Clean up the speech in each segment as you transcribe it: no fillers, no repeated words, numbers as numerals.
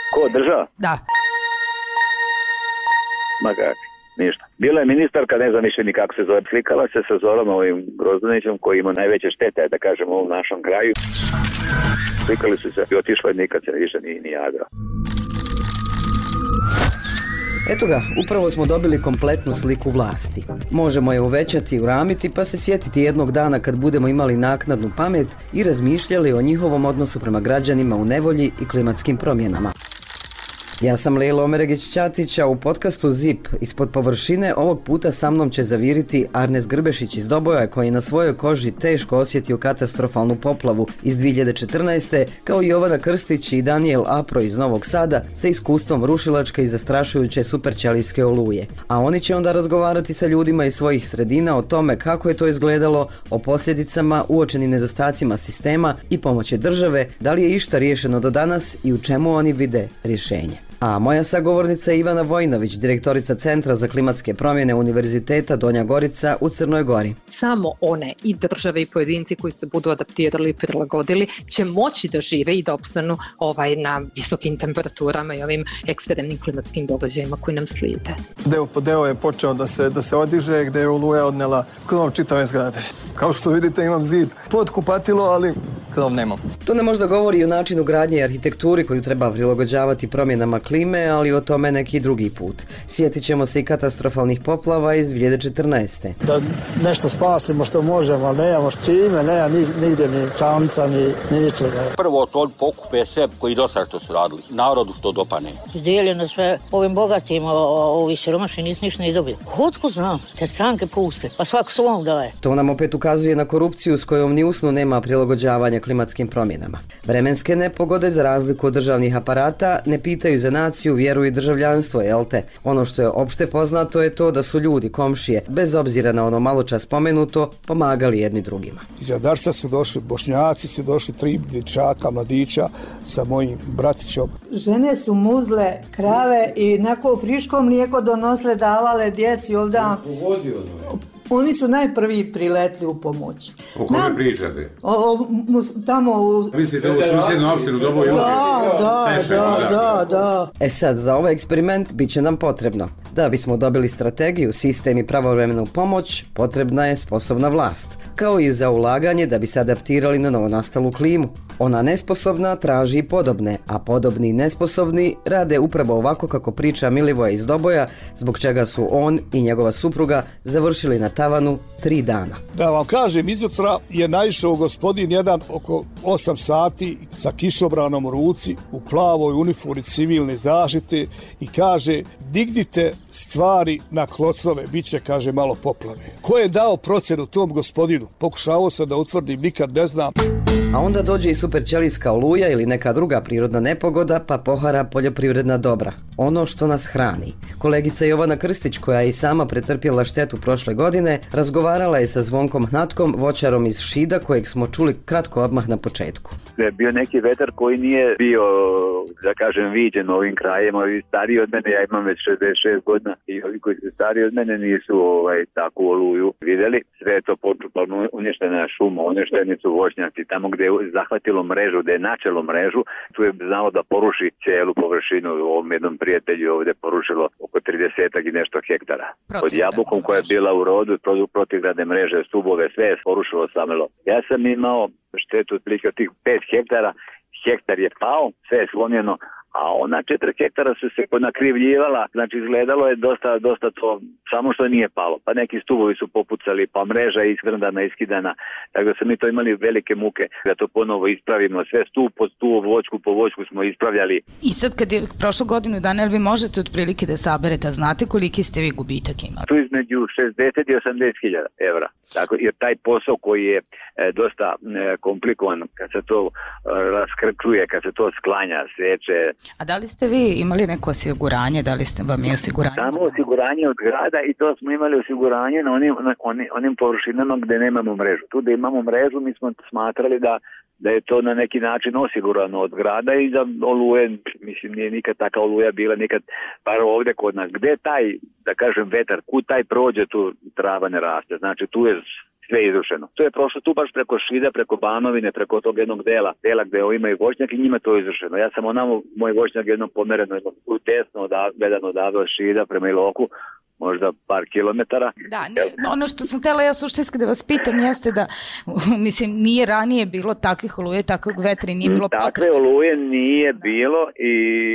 Ko, država? Da. Ma kako, ništa. Bila je ministarka, ne znam više ni kako se zove, slikala se sa Zorom ovim Grozdanićem koji ima najveće štete, da kažemo, u ovom našem kraju. Slikali su se i otišla i nikad se više ni jadrao. Eto ga, upravo smo dobili kompletnu sliku vlasti. Možemo je uvećati i uramiti pa se sjetiti jednog dana kad budemo imali naknadnu pamet i razmišljali o njihovom odnosu prema građanima u nevolji i klimatskim promjenama. Ja sam Lejla Omeregić-Ćatić, a u podcastu ZIP ispod površine ovog puta sa mnom će zaviriti Arnes Grbešić iz Doboja koji je na svojoj koži teško osjetio katastrofalnu poplavu iz 2014. kao i Jovana Krstić i Daniel Apro iz Novog Sada sa iskustvom rušilačke i zastrašujuće superćelijske oluje. A oni će onda razgovarati sa ljudima iz svojih sredina o tome kako je to izgledalo, o posljedicama, uočenim nedostacima sistema i pomoći države, da li je išta riješeno do danas i u čemu oni vide rješenje. A moja sagovornica je Ivana Vojnović, direktorica Centra za klimatske promjene Univerziteta Donja Gorica u Crnoj Gori. Samo one i države i pojedinci koji se budu adaptirali i prilagodili će moći da žive i da opstanu na visokim temperaturama i ovim ekstremnim klimatskim događajima koji nam slijede. Deo po deo je počeo da se odiže, gdje je oluja odnela krov čitave zgrade. Kao što vidite imam zid pod kupatilo, ali krov nemam. To nam možda govori i o načinu gradnje i arhitekturi koju treba prilagođavati promjenama klime, ali o tome neki drugi put. Sjetit ćemo se i katastrofalnih poplava iz 2014. Da nešto spasimo što možemo, ali nemamo s čime, nema nigdje ni čamca, ni ničega. Prvo to pokupe sve koji do sad što su radili. Narodu to dopane. Izdijeljeno sve ovim bogatim, ovi siromašni nisu ništa ni dobili. Otko znam, te stranke puste, pa svako svom daje. To nam opet ukazuje na korupciju s kojom ni usnu nema prilagođavanja klimatskim promjenama. Vremenske nepogode, za razliku od državnih aparata, ne pitaju za naciju, vjeru i državljanstvo, jel te? Ono što je opšte poznato je to da su ljudi, komšije, bez obzira na ono malo čas spomenuto, pomagali jedni drugima. Iz Adarca su došli Bošnjaci, su došli 3 dječaka, mladića sa mojim bratićom. Žene su muzle krave i neko friško mlijeko donosle, davale djeci ovdje. Oni su najprvi priletli u pomoć. O kome pričate? Tamo u... Mislite u susjednu opštinu Doboj? Da. Sad, za ovaj eksperiment bit će nam potrebno. Da bismo dobili strategiju, sistem i pravovremenu pomoć, potrebna je sposobna vlast. Kao i za ulaganje da bi se adaptirali na novonastalu klimu. Ona nesposobna traži i podobne, a podobni i nesposobni rade upravo ovako kako priča Milivoje iz Doboja, zbog čega su on i njegova supruga završili na tavanu 3 dana. Da vam kažem, izutra je naišao gospodin jedan oko 8 sati sa kišobranom u ruci, u plavoj uniformi civilne zaštite i kaže, dignite stvari na klocnove, bit će, kaže, malo poplave. Ko je dao procenu tom gospodinu? Pokušavao sam da utvrdim, nikad ne znam. A onda dođe i superćelijska oluja ili neka druga prirodna nepogoda pa pohara poljoprivredna dobra. Ono što nas hrani. Kolegica Jovana Krstić, koja je i sama pretrpjela štetu prošle godine, razgovarala je sa Zvonkom Hnatkom, voćarom iz Šida, kojeg smo čuli kratko odmah na početku. Je bio neki vetar koji nije bio, da kažem, viđen ovim krajem. Ovi stariji od mene, ja imam već 66 godina i ovi koji su stariji od mene nisu takvu oluju vidjeli. Sve je to počupano, uništena šuma, uništeni su voćnjaci. Tamo gdje je zahvatilo mrežu, gdje je načelo mrežu, tu je znalo da poruši cijelu površinu. U ovom jednom prijatelju ovdje porušilo oko 30 i nešto hektara. Pod jabukom koja je bila u rodu, protivgradne mreže, stubove, sve je porušilo samelo. Ja sam imao štetu otprilike od tih 5 hektara, hektar je pao, sve je slomljeno, a ona 4 hektara su se ponakrivljivala, znači izgledalo je dosta to, samo što nije palo. Pa neki stubovi su popucali, pa mreža je iskrndana, iskidana, tako da smo mi to imali velike muke da to ponovo ispravimo, sve stup po stup, voćku po voćku smo ispravljali. I sad kad je prošlo godinu dana, vi možete otprilike da saberete, a znate koliki ste vi gubitak imali? Tu između 60 i 80 hiljada evra. Tako, jer taj posao koji je dosta komplikovan, kad se to raskrčuje, kad se to sklanja, seče. A da li ste vi imali neko osiguranje, da li ste vam je osiguranje? Samo osiguranje od grada i to smo imali osiguranje na onim površinama gdje nemamo mrežu. Tu da imamo mrežu mi smo smatrali da je to na neki način osigurano od grada i da oluje, mislim nije nikad taka oluja bila, nikad bar ovdje kod nas. Gdje taj, da kažem, vetar, kud taj prođe, tu trava ne raste. Znači tu je sve izrušeno. To je prošlo tu baš preko Šida, preko Banovine, preko tog jednog dela gde imaju voćnjak i njima to izrušeno. Ja sam onamo, moj voćnjak jednom pomereno, tesno gledano odavde Šida prema Iloku, možda par kilometara. Da, ono što sam htjela ja suštinski da vas pitam jeste da, mislim, nije ranije bilo takvih oluje, takvog vetra i nije bilo potrebe. Takve oluje nije bilo i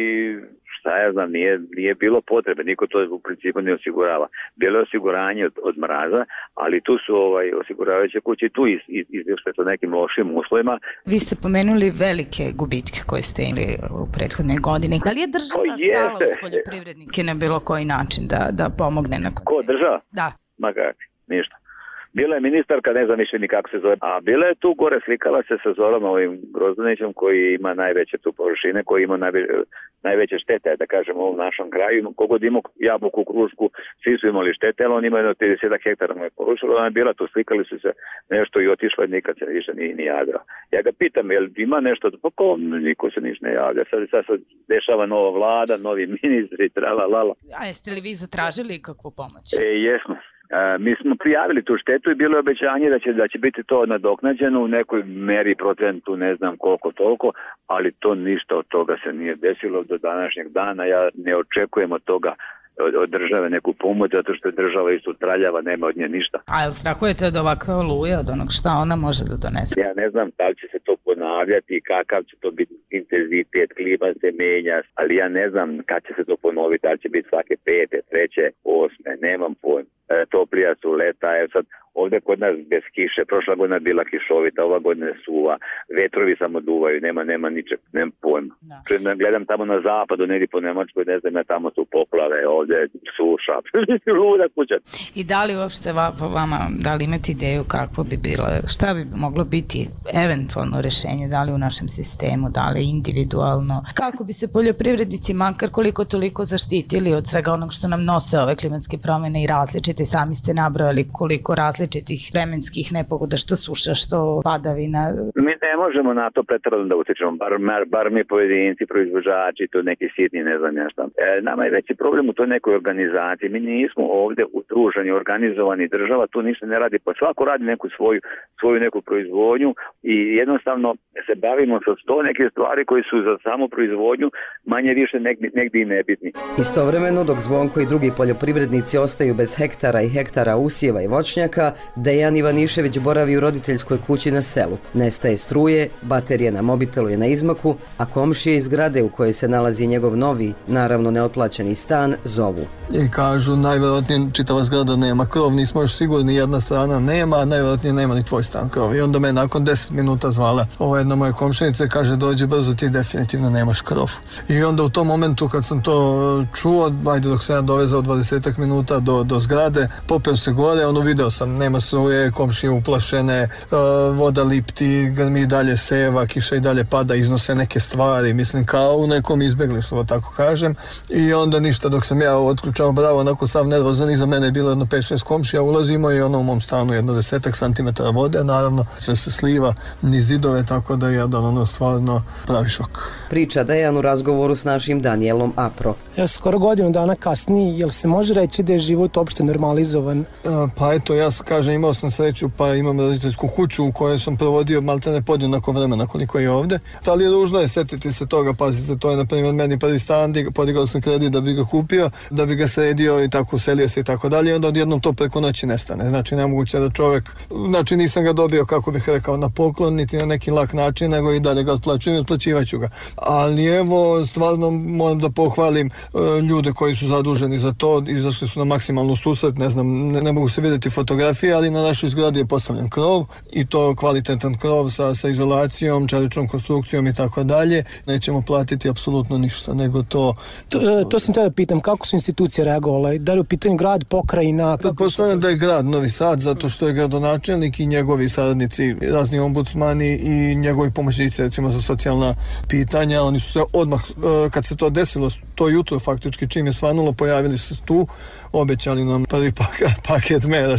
šta ja znam, nije bilo potrebe, niko to u principu ne osigurava. Bilo je osiguranje od mraza, ali tu su osiguravajuće kuće tu izvješće sa nekim lošim uslovima. Vi ste pomenuli velike gubitke koje ste imali u prethodnoj godini. Da li je država stala uz poljoprivrednike na bilo koji način da pomogne? Ko, država? Da. Ma kako, ništa. Bila je ministarka, ne znam više ni kako se zove, a bila je tu gore, slikala se sa Zorom ovim Grozdanićem koji ima najveće tu površine, koji ima najveće štete, da kažem, u ovom našom kraju. Kogod imao jabuku, krušku, svi su imali štete, ali on ima jedno 30 hektara mu je porušilo, ona je bila tu, slikali su se nešto i otišla i nikad se više ni javila. Ja ga pitam, jel ima nešto, pa niko se niš ne javlja, sad se dešava nova vlada, novi ministri, tralalala. A jeste li vi zatražili kakvu pomoć? Jesmo. Mi smo prijavili tu štetu i bilo je obećanje da će biti to nadoknađeno u nekoj meri, procentu, ne znam koliko toliko, ali to ništa od toga se nije desilo do današnjeg dana. Ja ne očekujem od toga od države neku pomoć, zato što je država isto traljava, nema od nje ništa. A jel strahujete od ovakve oluje, od onog šta ona može da donese? Ja ne znam da li će se to ponavljati, kakav će to biti intenzitet, klima se menja, ali ja ne znam kad će se to ponoviti, da li će biti svake 5., 3., 8., nemam pojma. Toplija su leta, sad ovdje kod nas bez kiše, prošla godina bila kišovita, ova godina suva, vetrovi samo duvaju, nema ničeg, nema pojma. Gledam tamo na zapadu, negdje po Nemačkoj, ne znam, tamo su poplave, ovdje suša, luda kuća. I da li uopšte vama, da li imate ideju kako bi bilo, šta bi moglo biti eventualno rešenje, da li u našem sistemu, da li individualno, kako bi se poljoprivrednici makar koliko toliko zaštitili od svega onog što nam nose ove klimatske promjene i različite, sami ste nabrojali koliko različitih vremenskih nepogoda, što suša, što padavina. Mi ne možemo na to pretjerano da utičemo, bar mi pojedinci, proizvođači, to neki sitni, ne znam ja šta. Nama je veći problem u toj nekoj organizaciji. Mi nismo ovdje udruženi, organizovani, država tu ništa ne radi, pa svako radi neku svoju neku proizvodnju i jednostavno se bavimo sa 100 neke stvari koji su za samu proizvodnju manje više negdje i nebitni. Istovremeno, dok Zvonko i drugi poljoprivrednici ostaju bez hektara i hektara usjeva i voćnjaka, Dejan Ivanišević boravi u roditeljskoj kući na selu. Nestaje struje, baterija na mobitelu je na izmaku, a komšije iz zgrade u kojoj se nalazi njegov novi, naravno neotplaćeni stan, zovu. I kažu, najvjerojatnije čitava zgrada nema krov, nismo još sigurni, jedna strana nema, a najvjerojatnije nema ni tvoj stan krov. I onda me nakon 10 minuta zvala jedna moja komšinica, kaže, dođi brzo, ti definitivno nemaš krov. I onda u tom momentu kad sam to čuo, dok sam ja dovezao 20 minuta do zgrade, popeo se gore, video sam, nema struje, komšije uplašene, voda lipti, grmi dalje seva, kiša i dalje pada, iznose neke stvari, mislim kao u nekom izbjeglištvu, tako kažem. I onda ništa, dok sam ja otključao bravo, onako sav nervozan, iza mene je bilo jedno 5-6 komšija, ulazimo i u mom stanu jedno 10 centimetara vode, naravno sve se sliva niz zidove, tako da je stvarno pravi šok. Priča Dejan u razgovoru s našim Danielom Apro. Skoro godinu dana kasnije, jel se može reći da je život uopšte normalizovan? Pa eto, ja kažem, imao sam sreću, pa imam roditeljsku kuću u kojoj sam provodio maltene podjednako vremena koliko je ovdje. Ali je ružno je setiti se toga, pazite, to je na primjer meni prvi stan, podigao sam kredit da bi ga kupio, da bi ga sredio i tako uselio se i tako dalje, i onda odjednom to preko noći nestane. Znači, nemoguće da čovjek, znači nisam ga dobio, kako bih rekao, na poklon, niti na neki lak način, nego i dalje ga otplaćujem i otplaćivaću ga. Ali evo, stvarno moram da pohvalim ljude koji su zaduženi za to, izašli su na maksimalnu susret, ne znam, ne mogu se vidjeti fotografije, ali na našoj zgradi je postavljen krov i to kvalitetan krov sa izolacijom, čeličnom konstrukcijom i tako dalje. Nećemo platiti apsolutno ništa, nego to... To sam tada pitam, kako su institucije reagovale? Da li u pitanju grad, pokrajina? Pretpostavljam da je grad Novi Sad, zato što je gradonačelnik i njegovi saradnici, razni ombudsmani i njegovi pomoćnici, recimo za socijalna pitanja, oni su se odmah, kad se to desilo, to jutro faktički čim je svanulo, pojavili se tu, obećali nam prvi paket mera, što bi se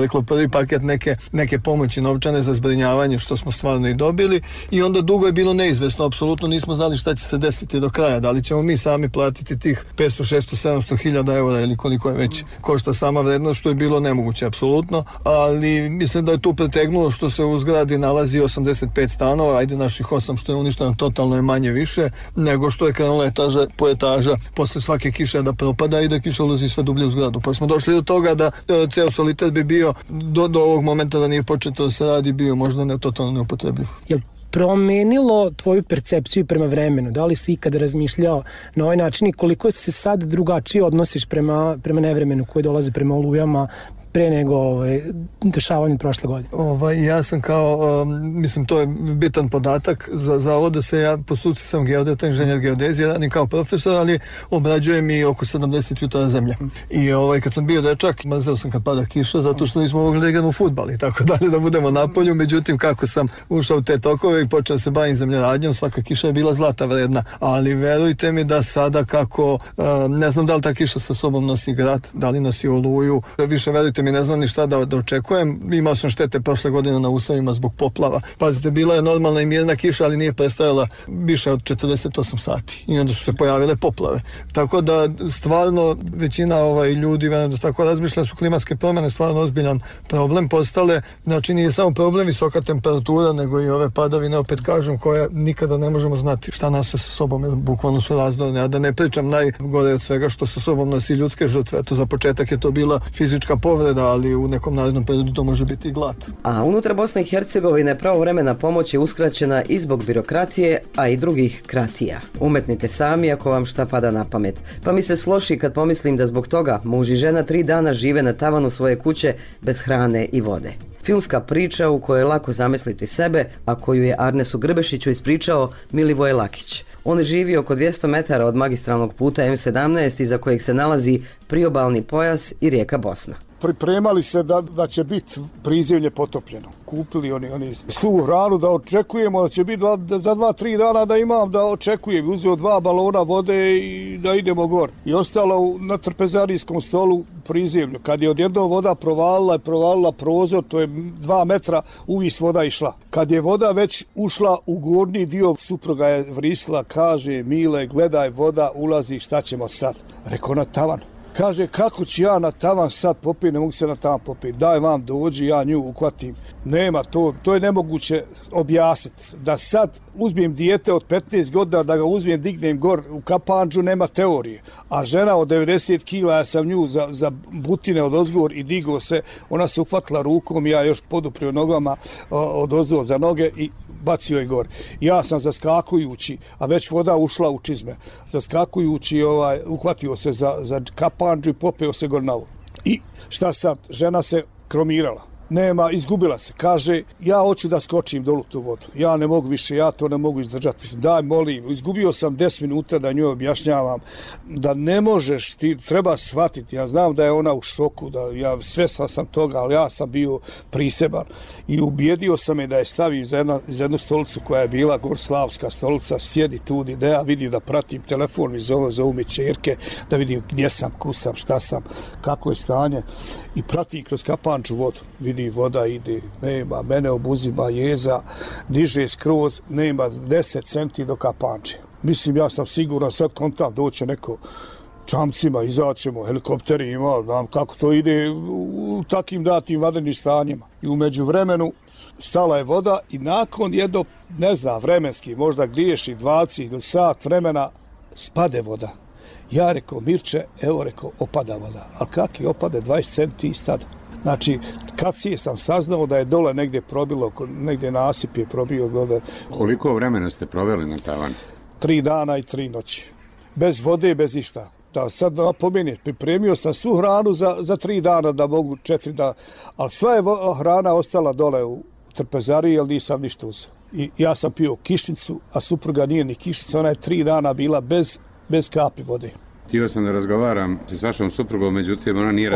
poteklo prvi paket neke pomoći novčane za zbrinjavanje, što smo stvarno i dobili, i onda dugo je bilo neizvesno, apsolutno nismo znali šta će se desiti do kraja, da li ćemo mi sami platiti tih 500, 600, 700 hiljada eura ili koliko je već košta sama vrednost, što je bilo nemoguće apsolutno, ali mislim da je tu pretegnulo što se u zgradi nalazi 85 stanova, ajde naših 8 što je uništeno totalno je manje više nego što je krenula etaža po etaža posle svake kiše da propada i da kiša ulazi sve dublje u zgradu. Pa smo došli do toga da ceo solitet bi bio do ovog momenta da nije početo da se radi bio možda ne totalno neupotrebljiv. Jel promenilo tvoju percepciju prema vremenu? Da li si ikada razmišljao na ovaj način i koliko se sad drugačije odnosiš prema nevremenu koji dolazi prema olujama pre nego dešavanju prošle godine? Ja sam kao, mislim, to je bitan podatak za ovo da se ja po struci sam geodeta, inženjer geodezije, radim kao profesor, ali obrađujem i oko 70 jutara zemlje. I kad sam bio dečak, mrzeo sam kad pada kiša, zato što nismo mogli da igramo fudbal i tako dalje, da budemo na polju. Međutim, kako sam ušao u te tokove i počeo se bavim zemljoradnjom, svaka kiša je bila zlata vredna. Ali verujte mi da sada kako, ne znam da li ta kiša sa sobom nosi grad, da li nosi oluju, više verujte mi, ne znam ni šta da očekujem. Imao sam štete prošle godine na usavima zbog poplava. Pazite, bila je normalna i mirna kiša, ali nije prestajala više od 48 sati. I onda su se pojavile poplave. Tako da stvarno većina ljudi da tako razmišlja, su klimatske promjene stvarno ozbiljan problem postale. Znači nije samo problem visoka temperatura, nego i ove padavine, opet kažem, koje nikada ne možemo znati šta nas sa sobom, jer bukvalno su razdorne. A da ne pričam najgore od svega što sa sobom nosi ljudske žrtve. Eto, za početak je to bila fizička povreda, ali u nekom narednom periodu to može biti i glad. A unutar Bosne i Hercegovine pravovremena pomoć je uskraćena i zbog birokratije, a i drugih kratija. Umetnite sami ako vam šta pada na pamet. Pa mi se sloši kad pomislim da zbog toga muž i žena 3 dana žive na tavanu svoje kuće bez hrane i vode. Filmska priča u kojoj je lako zamisliti sebe, a koju je Arnesu Grbešiću ispričao Milivoje Lakić. On živi oko 200 metara od magistralnog puta M17 iza kojeg se nalazi priobalni pojas i rijeka Bosna. Pripremali se da će biti prizemlje potopljeno. Kupili oni svu hranu, da očekujemo da će biti za 2-3 dana da imam, da očekujem. Uzeo 2 balona vode i da idemo gor. I ostalo na trpezarijskom stolu prizemlju. Kad je odjednom voda provalila prozor, to je 2 metra, uvis voda išla. Kad je voda već ušla u gornji dio, supruga je vrisla, kaže: Mile, gledaj, voda ulazi, šta ćemo sad? Rekao, na tavan. Kaže, kako ću ja na tavan sad popiti, ne mogu se na tavan popiti, daj vam dođi, ja nju uhvatim. Nema to je nemoguće objasniti. Da sad uzmem dijete od 15 godina, da ga uzmem, dignem gor u kapandžu, nema teorije. A žena od 90 kila, ja sam nju za butine od ozgor i digo se, ona se uhvatila rukom, ja još poduprio nogama od ozgor za noge i bacio je gor. Ja sam zaskakujući, a već voda ušla u čizme, zaskakujući uhvatio se za kapandžu i popeo se gor na vodu. I šta sad? Žena se kromirala. Nema, izgubila se. Kaže, ja hoću da skočim dolu tu vodu. Ja ne mogu više, ja to ne mogu izdržati. Daj, molim, izgubio sam 10 minuta da njoj objašnjavam da ne možeš, ti treba shvatiti. Ja znam da je ona u šoku, da ja svestan sam toga, ali ja sam bio priseban. I ubijedio sam je da je stavim za jednu stolicu koja je bila Gorslavska stolica, sjedi tu, da ja vidim, da pratim telefon, mi zovu mi čerke, da vidim gdje sam, kusam, šta sam, kako je stanje. I pratim kroz kapanču vodu. Vidi, voda ide, nema, mene obuzima jeza, diže skroz, nema 10 centi do kapanče. Mislim, ja sam siguran, sad kontam, doće neko čamcima, izaćemo, helikopterima, znam kako to ide u takim datim vanrednim stanjima. I u međuvremenu stala je voda i nakon jedno, ne znam, vremenski, možda griješi 20 ili sat vremena, spade voda. Ja rekao, Mirče, evo rekao, opada voda. Ali kak je opade 20 centi i stada? Znači, kad sam saznao da je dole negdje probilo, negdje nasip je probio dole. Koliko vremena ste proveli na tavanu? 3 dana i 3 noći. Bez vode, bez ništa. Da sad napomenem, pripremio sam svu hranu za 3 dana, da mogu 4 dana. Ali sva je hrana ostala dole u trpezariji, jer nisam ništa uzeo. I ja sam pio kišnicu, a supruga nije ni kišnica, ona je 3 dana bila bez kapi vode. Htio sam da razgovaram s vašom suprugom, međutim ona nije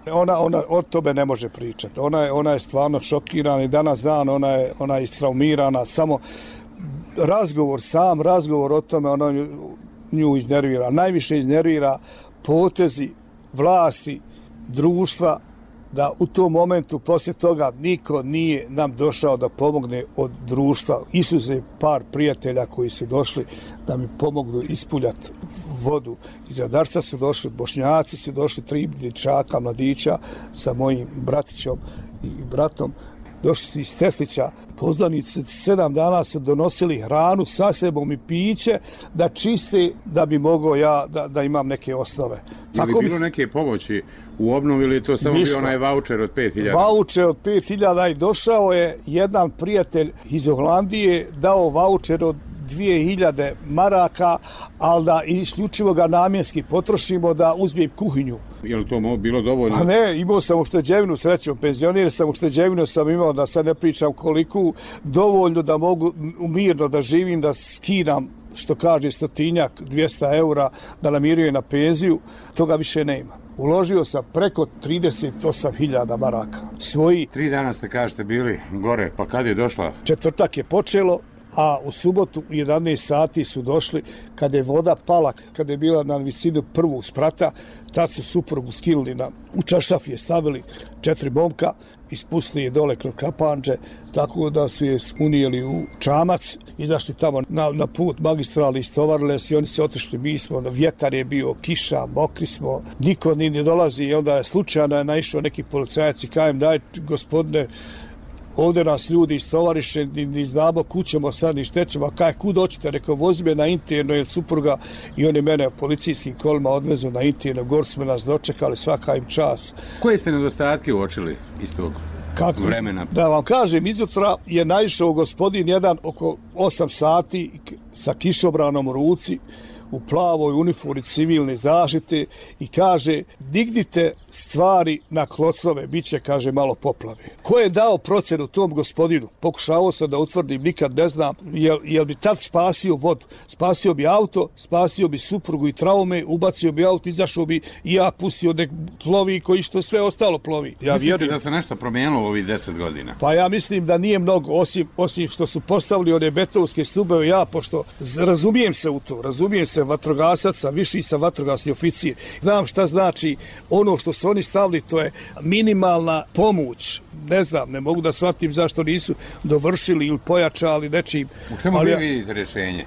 Ona od tobe ne može pričati. Ona je stvarno šokirana i danas dan ona je istraumirana. Samo razgovor o tome ona nju iznervira. Najviše iznervira potezi vlasti, društva da u tom momentu poslije toga niko nije nam došao da pomogne od društva. Isuze par prijatelja koji su došli da mi pomognu ispuljati vodu. Iz Radarca su došli, Bošnjaci su došli, 3 dječaka, mladića sa mojim bratićom i bratom. Došli su iz Teslića, poznanici 7 dana su donosili hranu sa sebom i piće da čiste, da bi mogao ja da imam neke osnove. Je li bilo neke pomoći u obnovi ili je to samo bio onaj vaučer od 5.000? Vaučer od 5.000 i došao je jedan prijatelj iz Holandije, dao vaučer od 2.000 maraka, ali da isključivo ga namjenski potrošimo da uzmem kuhinju. Je li to bilo dovoljno? Pa ne, imao sam ušteđevinu, srećom, penzionir sam, ušteđevinu sam imao, da sad ne pričam koliko, dovoljno da mogu mirno da živim, da skidam, što kaže, 100-200 eura, da namirujem na penziju, toga više nema. Uložio sam preko 38.000 maraka. Svoji 3 dana ste, kažete, bili gore, pa kad je došla? Četvrtak je počelo, a u subotu u 11 sati su došli, kada je voda pala, kada je bila na visinu prvog sprata, tad su suprugu skilili u čaršaf je stavili 4 momka, ispustili je dole kroz kapanđe, tako da su je unijeli u čamac, izašli tamo na put magistrali, istovarile se i oni se otišli, mi smo, vjetar je bio, kiša, mokri smo, niko ni ne dolazi i onda je slučajno naišao neki policajac i kajem, daj gospodine, ovdje nas ljudi istovariše, ni znamo kućemo sad, ni štećemo, kaj kud hoćete, rekao, vozi me na interno, jer supruga i oni mene policijskim kolima odvezu na interno, gor smo nas dočekali, svaka im čas. Koje ste nedostatke uočili iz tog vremena? Da vam kažem, izutra je naišao gospodin jedan oko 8 sati sa kišobranom u ruci, u plavoj uniformi civilne zaštite i kaže, dignite stvari na klocnove, bit će, kaže, malo poplave. Ko je dao procenu tom gospodinu? Pokušavao sam da utvrdim, nikad ne znam, jel bi tad spasio vodu, spasio bi auto, spasio bi suprugu i traume, ubacio bi auto, izašao bi i ja pustio nek plovi koji što sve ostalo plovi. Mislite da se nešto promijenilo u ovih 10 godina? Pa ja mislim da nije mnogo, osim što su postavili one betonske stubeve, ja, pošto razumijem se u to, razumijem se vatrogasac, viši sam vatrogasni oficir. Znam šta znači ono što su oni stavili, to je minimalna pomoć. Ne znam, ne mogu da shvatim zašto nisu dovršili ili pojačali nečim. U čemu vi vidite rješenje?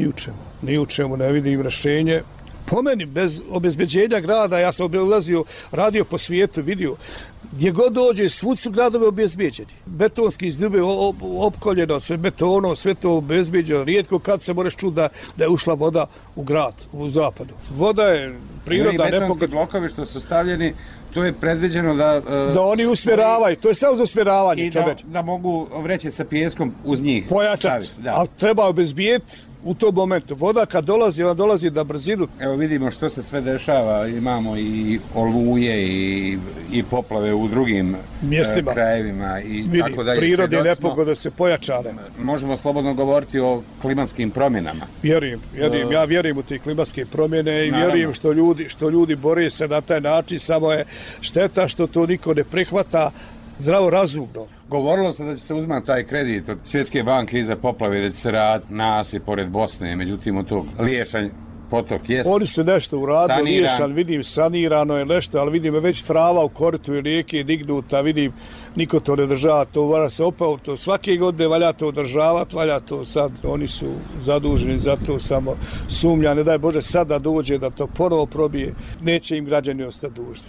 Ni u čemu ne vidim rješenje. Po meni, bez obezbeđenja grada, ja sam obilazio, radio po svijetu, vidio, gdje god dođe, svud su gradove obezbeđeni. Betonski izdube opkoljeno, sve betonom, sve to obezbeđeno. Rijetko kad se moraš čuti da je ušla voda u grad, u zapadu. Voda je prirodna nepogoda. Betonski blokovi što su stavljeni, to je predviđeno da oni usmjeravaju, to je samo za usmjeravanje. I da mogu vreće sa pijeskom uz njih pojačati, ali treba obezbijeti u tom momentu. Voda kad dolazi, ona dolazi na brzinu. Evo vidimo što se sve dešava, imamo i oluje i poplave u drugim mjestima, krajevima i tako dalje. Prirodne nepogode se pojačane. Možemo slobodno govoriti o klimatskim promjenama. Ja vjerujem u te klimatske promjene i vjerujem što ljudi bore se na taj način, samo je šteta što to niko ne prihvata zdravo razumno. Govorilo se da će se uzmati taj kredit od Svjetske banke iza poplave, da će se raditi nasip pored Bosne, međutim od tog Liješanj potok jest. Oni su nešto uradili, Liješanj, vidim, sanirano je nešto, ali vidim već trava u koritu i rijeke dignuta, vidim, niko to ne država, to vara se opao, to svake godine valja to održavati, valja to sad, oni su zaduženi za to, samo sumnja, ne daj Bože sad da dođe da to ponovo probije, neće im građani ostati dužni.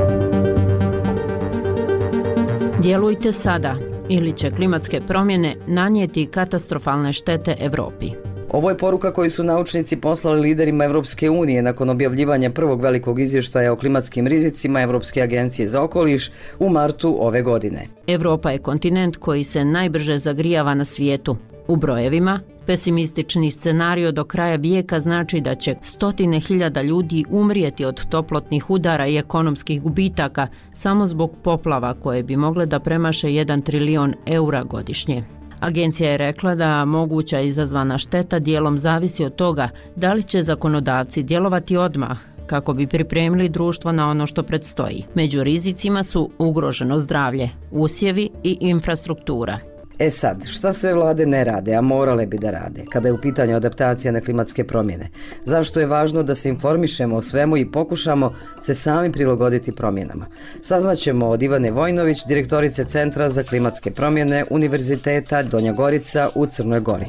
Djelujte sada ili će klimatske promjene nanijeti katastrofalne štete Evropi. Ovo je poruka koju su naučnici poslali liderima Evropske unije nakon objavljivanja prvog velikog izvještaja o klimatskim rizicima Evropske agencije za okoliš u martu ove godine. Evropa je kontinent koji se najbrže zagrijava na svijetu. U brojevima, pesimistični scenario do kraja vijeka znači da će 100.000 ljudi umrijeti od toplotnih udara i ekonomskih gubitaka samo zbog poplava koje bi mogle da premaše 1 trilion eura godišnje. Agencija je rekla da moguća izazvana šteta dijelom zavisi od toga da li će zakonodavci djelovati odmah kako bi pripremili društvo na ono što predstoji. Među rizicima su ugroženo zdravlje, usjevi i infrastruktura. Sad, šta sve vlade ne rade, a morale bi da rade, kada je u pitanju adaptacija na klimatske promjene? Zašto je važno da se informišemo o svemu i pokušamo se sami prilagoditi promjenama? Saznaćemo od Ivane Vojnović, direktorice Centra za klimatske promjene Univerziteta Donja Gorica u Crnoj Gori.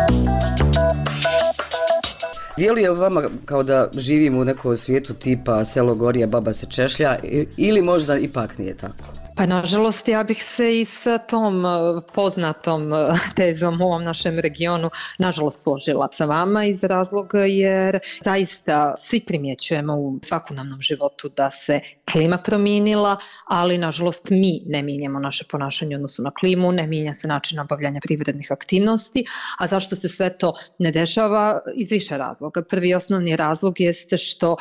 Djeluje li vama kao da živimo u nekom svijetu tipa selo gori, a baba se češlja, ili možda ipak nije tako? Pa nažalost ja bih se i sa tom poznatom tezom u ovom našem regionu nažalost složila sa vama iz razloga jer zaista svi primjećujemo u svakodnevnom životu da se klima promijenila, ali nažalost mi ne mijenjamo naše ponašanje u odnosu na klimu, ne mijenja se način obavljanja privrednih aktivnosti, a zašto se sve to ne dešava? Iz više razloga. Prvi osnovni razlog jeste što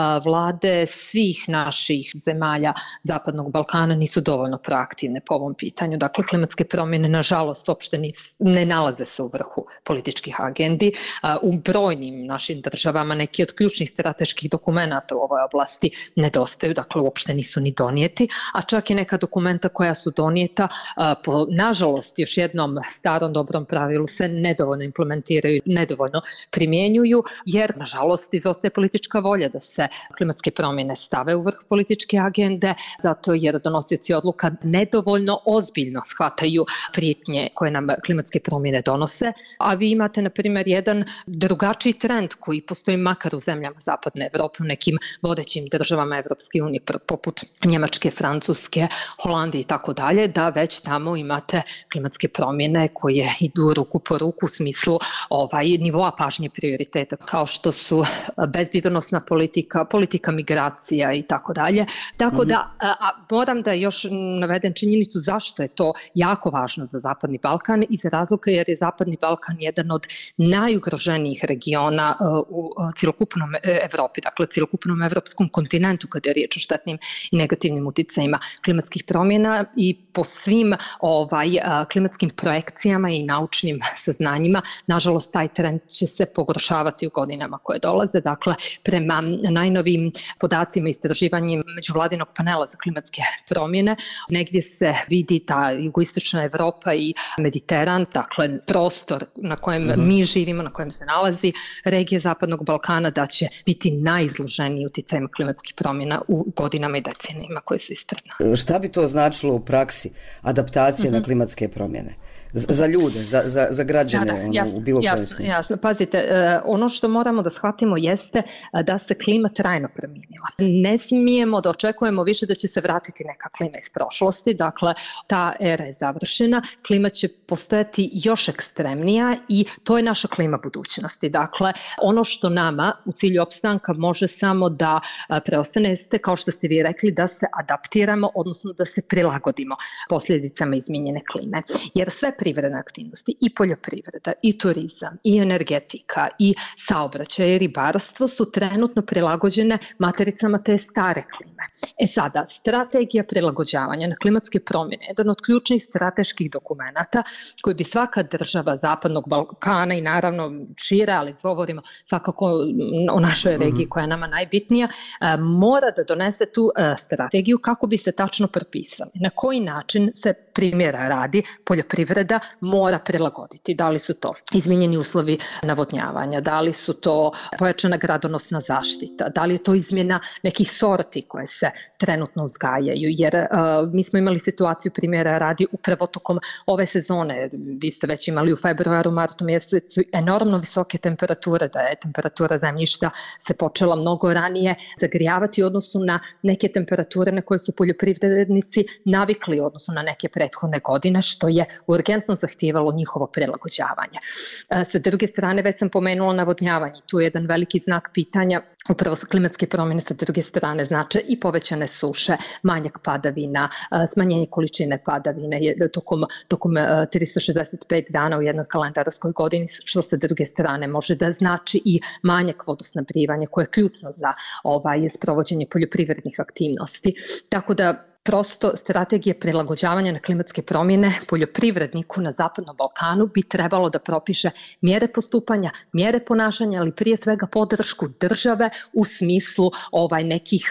vlade svih naših zemalja Zapadnog Balkana nisu dovoljno proaktivne po ovom pitanju. Dakle, klimatske promjene, nažalost, uopšte ne nalaze se u vrhu političkih agendi. U brojnim našim državama neki od ključnih strateških dokumenata u ovoj oblasti nedostaju, dakle, uopšte nisu ni donijeti, a čak i neka dokumenta koja su donijeta, nažalost, još jednom starom dobrom pravilu se nedovoljno implementiraju, nedovoljno primjenjuju, jer, nažalost, izostaje politička volja da se klimatske promjene stave u vrh političke agende, zato jer donosioci odluka nedovoljno ozbiljno shvataju prijetnje koje nam klimatske promjene donose, a vi imate, na primjer, jedan drugačiji trend koji postoji makar u zemljama Zapadne Evrope, u nekim vodećim državama Evropske unije, poput Njemačke, Francuske, Holandije i tako dalje, da već tamo imate klimatske promjene koje idu ruku po ruku u smislu nivoa pažnje prioriteta, kao što su bezbjednosna politika, politika migracija i tako dalje. Tako da, moram da još navedem činjenicu zašto je to jako važno za Zapadni Balkan, iz razloga jer je Zapadni Balkan jedan od najugroženijih regiona u cjelokupnom Evropi, dakle cjelokupnom evropskom kontinentu kada je riječ o štetnim i negativnim uticajima klimatskih promjena i po svim klimatskim projekcijama i naučnim saznanjima, nažalost taj trend će se pogoršavati u godinama koje dolaze. Dakle, prema najnovijim podacima i istraživanjima Međuvladinog panela za klimatske promjene, negdje se vidi ta jugoistočna Evropa i Mediteran, dakle prostor na kojem mi živimo, na kojem se nalazi regija Zapadnog Balkana, da će biti najizloženiji uticajima klimatskih promjena u godinama i decenijima koje su ispred nas. Šta bi to značilo u praksi, adaptacija na klimatske promjene? Za ljude, za građane u bilo kojem smislu. Jasno. Pazite, ono što moramo da shvatimo jeste da se klima trajno promijenila. Ne smijemo da očekujemo više da će se vratiti neka klima iz prošlosti, dakle ta era je završena, klima će postojati još ekstremnija i to je naša klima budućnosti. Dakle, ono što nama u cilju opstanka može samo da preostane jeste, kao što ste vi rekli, da se adaptiramo, odnosno da se prilagodimo posljedicama izmijenjene klime. Jer sve privredne aktivnosti, i poljoprivreda, i turizam, i energetika, i saobraćaj, i ribarstvo su trenutno prilagođene matericama te stare klime. Sada, strategija prilagođavanja na klimatske promjene je jedan od ključnih strateških dokumenata koji bi svaka država Zapadnog Balkana i naravno šire, ali govorimo svakako o našoj regiji koja je nama najbitnija, mora da donese tu strategiju kako bi se tačno propisali. Na koji način se, primjera radi, poljoprivreda mora prilagoditi. Da li su to izmijenjeni uslovi navodnjavanja, da li su to pojačana gradonosna zaštita, da li je to izmjena nekih sorti koje se trenutno uzgajaju, jer mi smo imali situaciju, primjera radi, upravo tokom ove sezone, vi ste već imali u februaru, martu mjesecu enormno visoke temperature, da je temperatura zemljišta se počela mnogo ranije zagrijavati u odnosu na neke temperature na koje su poljoprivrednici navikli u odnosu na neke prethodne godine, što je urgentno zahtijevalo njihovo prilagođavanje. Sa druge strane, već sam pomenula navodnjavanje, tu je jedan veliki znak pitanja. Upravo klimatske promjene sa druge strane znače i povećane suše, manjak padavina, smanjenje količine padavine tokom 365 dana u jednoj kalendarskoj godini, što sa druge strane može da znači i manjak vodosnabdijevanja koje je ključno za sprovođenje poljoprivrednih aktivnosti. Tako da Prosto strategije prilagođavanja na klimatske promjene poljoprivredniku na Zapadnom Balkanu bi trebalo da propiše mjere postupanja, mjere ponašanja, ali prije svega podršku države u smislu nekih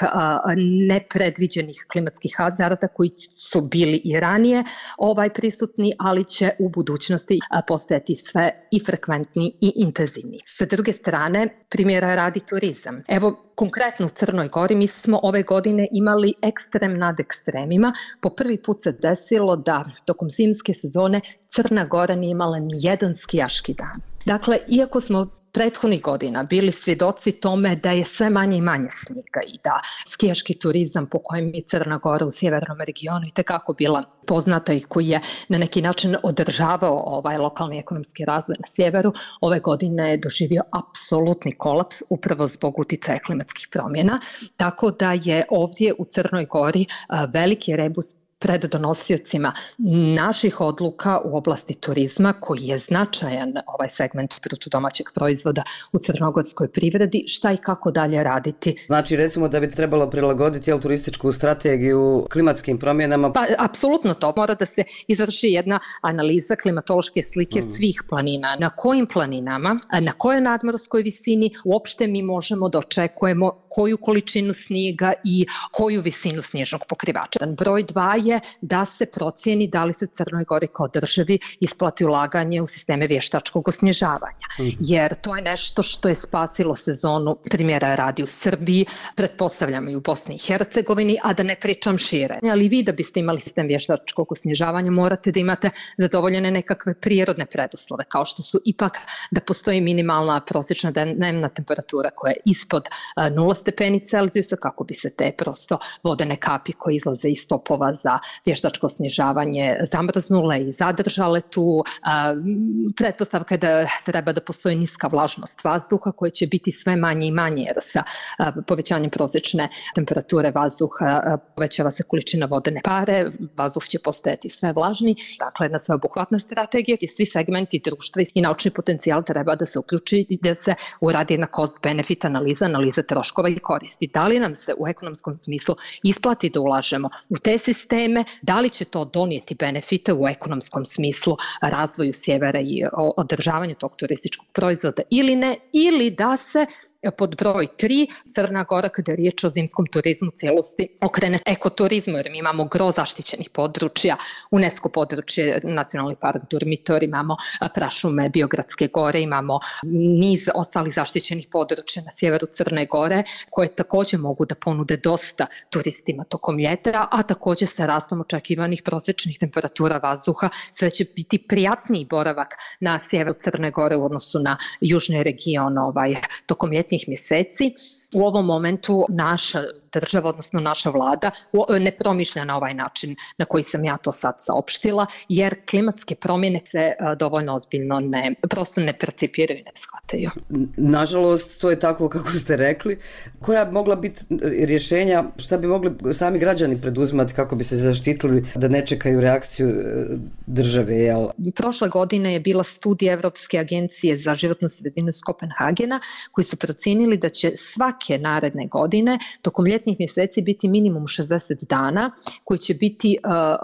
nepredviđenih klimatskih hazarda koji su bili i ranije prisutni, ali će u budućnosti postajati sve i frekventni i intenzivniji. Sa druge strane, primjera radi turizam. Evo, konkretno u Crnoj Gori mi smo ove godine imali ekstrem nad ekstremima. Po prvi put se desilo da tokom zimske sezone Crna Gora nije imala ni jedan skijaški dan. Dakle, iako smo prethodnih godina bili svjedoci tome da je sve manje i manje snijega i da skijaški turizam po kojem je Crna Gora u sjevernom regionu itekako bila poznata i koji je na neki način održavao lokalni ekonomski razvoj na sjeveru, ove godine je doživio apsolutni kolaps upravo zbog uticaja klimatskih promjena, tako da je ovdje u Crnoj Gori veliki rebus pred donosiocima naših odluka u oblasti turizma, koji je značajan segment bruto domaćeg proizvoda u crnogorskoj privredi, šta i kako dalje raditi. Znači, recimo da bi trebalo prilagoditi turističku strategiju klimatskim promjenama? Pa, apsolutno to. Mora da se izvrši jedna analiza klimatološke slike svih planina. Na kojim planinama, na kojoj nadmorskoj visini uopšte mi možemo da očekujemo koju količinu snijega i koju visinu snježnog pokrivača. Broj 2 je da se procijeni da li se Crnoj Gori kao državi isplati ulaganje u sisteme vještačkog osnježavanja. Jer to je nešto što je spasilo sezonu, primjera radi u Srbiji, pretpostavljamo i u Bosni i Hercegovini, a da ne pričam šire. Ali vi da biste imali sistem vještačkog osnježavanja morate da imate zadovoljene nekakve prirodne preduslove, kao što su ipak da postoji minimalna prosječna dnevna temperatura koja je ispod 0 stepeni Celzijusa, kako bi se te prosto vodene kapi koje izlaze iz topova za vještačko snježavanje zamrznule i zadržale tu. Pretpostavka je da treba da postoji niska vlažnost vazduha koja će biti sve manje i manje, jer sa povećanjem prosječne temperature vazduha povećava se količina vodene pare, vazduh će postajati sve vlažniji. Dakle, jedna sveobuhvatna strategija gdje svi segmenti društva i naučni potencijal treba da se uključi i da se uradi jedna cost-benefit analiza troškova i koristi. Da li nam se u ekonomskom smislu isplati da ulažemo u te sisteme, da li će to donijeti benefite u ekonomskom smislu razvoju sjevera i održavanju tog turističkog proizvoda ili ne, ili da se pod broj 3, Crna Gora, kada je riječ o zimskom turizmu cijelosti, okrene ekoturizmu, jer mi imamo gro zaštićenih područja, UNESCO područje, Nacionalni park Durmitor, imamo prašume Biogradske gore, imamo niz ostalih zaštićenih područja na sjeveru Crne Gore, koje također mogu da ponude dosta turistima tokom ljeta, a također sa rastom očekivanih prosječnih temperatura vazduha sve će biti prijatniji boravak na sjeveru Crne Gore u odnosu na južni region tokom ljetnih mjeseci. U ovom momentu naša država, odnosno naša vlada, ne promišlja na ovaj način na koji sam ja to sad saopštila, jer klimatske promjene se dovoljno ozbiljno prosto ne percipiraju i ne shvataju. Nažalost, to je tako kako ste rekli. Koja bi mogla biti rješenja, šta bi mogli sami građani preduzimati kako bi se zaštitili da ne čekaju reakciju države? Jel? Prošle godine je bila studija Evropske agencije za životnu sredinu iz Kopenhagena, koji su procijenili da će svake naredne godine tokom ljetnih mjeseci biti minimum 60 dana koji će biti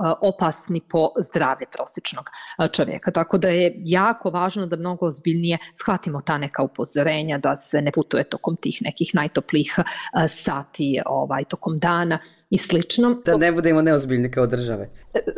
opasni po zdravlje prosječnog čovjeka. Tako da je jako važno da mnogo ozbiljnije shvatimo ta neka upozorenja, da se ne putuje tokom tih nekih najtoplijih sati tokom dana i slično. Da ne budemo neozbiljni kao države.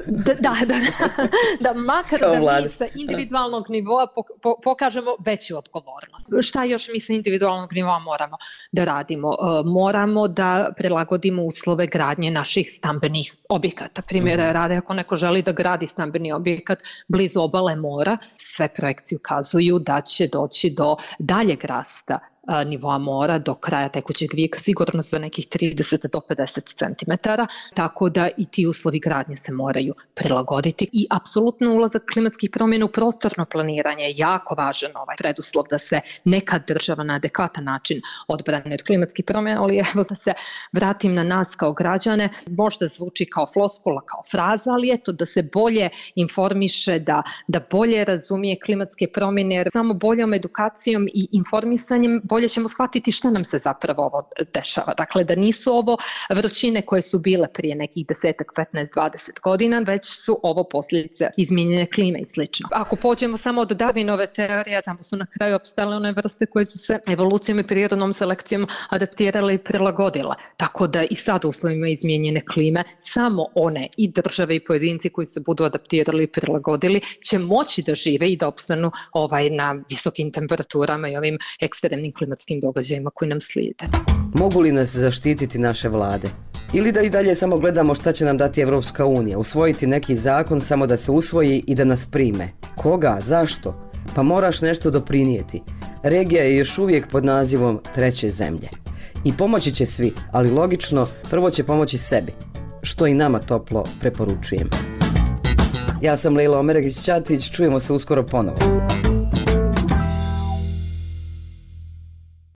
Da makar da mi sa individualnog nivoa pokažemo veću odgovornost. Šta još mi sa individualnog nivoa moramo da radimo? Moramo da prilagodimo uslove gradnje naših stambenih objekata. Primjera radi, ako neko želi da gradi stambeni objekat blizu obale mora, sve projekcije ukazuju da će doći do daljeg rasta nivoa mora do kraja tekućeg vijeka, sigurno za nekih 30 do 50 cm, tako da i ti uslovi gradnje se moraju prilagoditi. I apsolutno ulazak klimatskih promjena u prostorno planiranje je jako važan preduslov da se neka država na adekvatan način odbrani od klimatskih promjena, ali evo da se vratim na nas kao građane, možda zvuči kao floskula, kao fraza, ali eto da se bolje informiše, da bolje razumije klimatske promjene, jer samo boljom edukacijom i informisanjem bolje ćemo shvatiti šta nam se zapravo ovo dešava. Dakle, da nisu ovo vrućine koje su bile prije nekih 10, 15, 20 godina, već su ovo posljedice izmijenjene klime i slično. Ako pođemo samo od Darwinove teorije, samo su na kraju opstale one vrste koje su se evolucijom i prirodnom selekcijom adaptirale i prilagodile. Tako da i sad u uslovima izmijenjene klime samo one i države i pojedinci koji se budu adaptirali i prilagodili će moći da žive i da opstanu na visokim temperaturama i ovim ekstremnim klimatskim događajima koji nam slijede. Mogu li nas zaštititi naše vlade? Ili da i dalje samo gledamo šta će nam dati Evropska unija, usvojiti neki zakon samo da se usvoji i da nas prime? Koga? Zašto? Pa moraš nešto doprinijeti. Regija je još uvijek pod nazivom treće zemlje. I pomoći će svi, ali logično, prvo će pomoći sebi, što i nama toplo preporučujem. Ja sam Lejla Omeregić-Ćatić, čujemo se uskoro ponovo.